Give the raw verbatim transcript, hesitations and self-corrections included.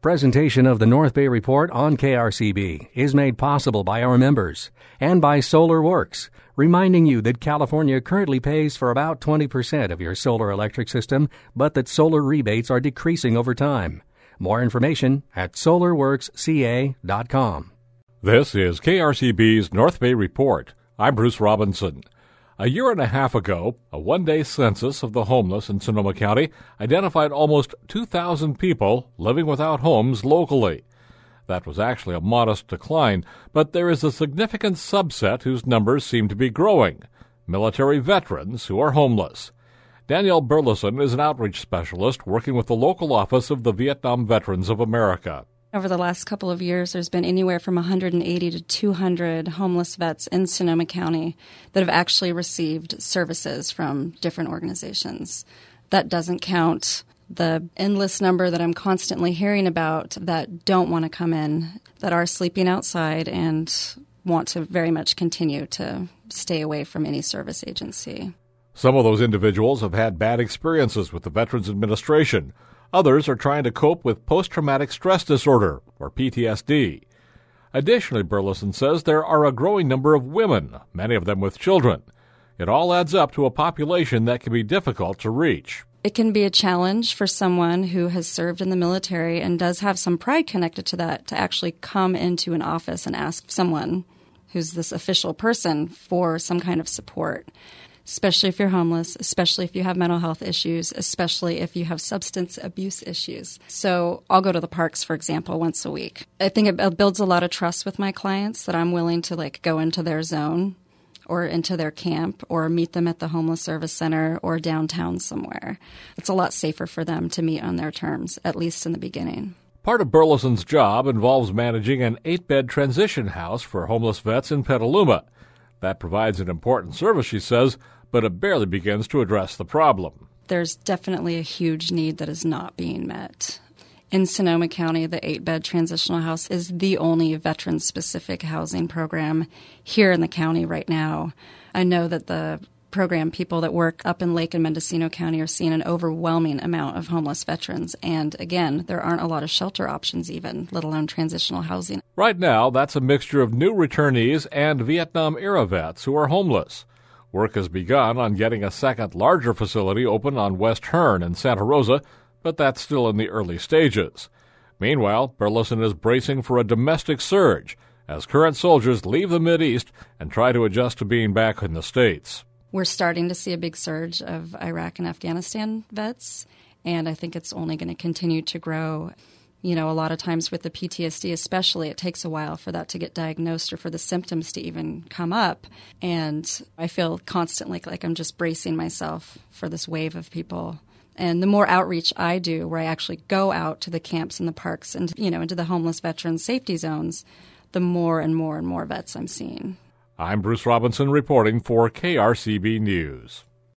Presentation of the North Bay Report on K R C B is made possible by our members and by Solar Works, reminding you that California currently pays for about twenty percent of your solar electric system, but that solar rebates are decreasing over time. More information at solar works c a dot com. This is K R C B's North Bay Report. I'm Bruce Robinson. A year and a half ago, a one-day census of the homeless in Sonoma County identified almost two thousand people living without homes locally. That was actually a modest decline, but there is a significant subset whose numbers seem to be growing: military veterans who are homeless. Danielle Burleson is an outreach specialist working with the local office of the Vietnam Veterans of America. Over the last couple of years, there's been anywhere from one hundred eighty to two hundred homeless vets in Sonoma County that have actually received services from different organizations. That doesn't count the endless number that I'm constantly hearing about that don't want to come in, that are sleeping outside and want to very much continue to stay away from any service agency. Some of those individuals have had bad experiences with the Veterans Administration. Others are trying to cope with post-traumatic stress disorder, or P T S D. Additionally, Burleson says there are a growing number of women, many of them with children. It all adds up to a population that can be difficult to reach. It can be a challenge for someone who has served in the military and does have some pride connected to that to actually come into an office and ask someone who's this official person for some kind of support. Especially if you're homeless, especially if you have mental health issues, especially if you have substance abuse issues. So I'll go to the parks, for example, once a week. I think it builds a lot of trust with my clients that I'm willing to like go into their zone or into their camp or meet them at the homeless service center or downtown somewhere. It's a lot safer for them to meet on their terms, at least in the beginning. Part of Burleson's job involves managing an eight-bed transition house for homeless vets in Petaluma. That provides an important service, she says, but it barely begins to address the problem. There's definitely a huge need that is not being met. In Sonoma County, the eight-bed transitional house is the only veteran-specific housing program here in the county right now. I know that the program people that work up in Lake and Mendocino County are seeing an overwhelming amount of homeless veterans. And again, there aren't a lot of shelter options even, let alone transitional housing. Right now, that's a mixture of new returnees and Vietnam-era vets who are homeless. Work has begun on getting a second, larger facility open on West Hearn in Santa Rosa, but that's still in the early stages. Meanwhile, Burleson is bracing for a domestic surge as current soldiers leave the Mideast and try to adjust to being back in the States. We're starting to see a big surge of Iraq and Afghanistan vets, and I think it's only going to continue to grow. You know, a lot of times with the P T S D especially, it takes a while for that to get diagnosed or for the symptoms to even come up. And I feel constantly like I'm just bracing myself for this wave of people. And the more outreach I do, where I actually go out to the camps and the parks and, you know, into the homeless veterans safety zones, the more and more and more vets I'm seeing. I'm Bruce Robinson reporting for K R C B News.